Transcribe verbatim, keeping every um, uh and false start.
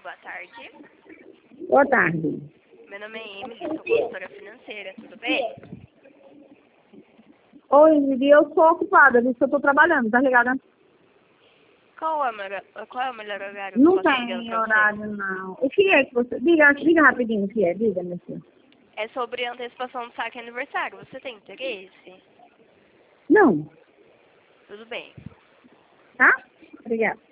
boa tarde. Boa tarde. Meu nome é Emily, sou consultora financeira, tudo bem? Oi, Emily, eu sou ocupada, viu? Eu tô trabalhando, tá ligada? Qual é o melhor, qual é o melhor horário que eu Não posso estar ligando tem pra você? horário, não. O que é que você... Diga, diga rapidinho o que é, diga, meu filho. É sobre a antecipação do saque aniversário. Você tem interesse? Não, Tudo bem. tá? Obrigada.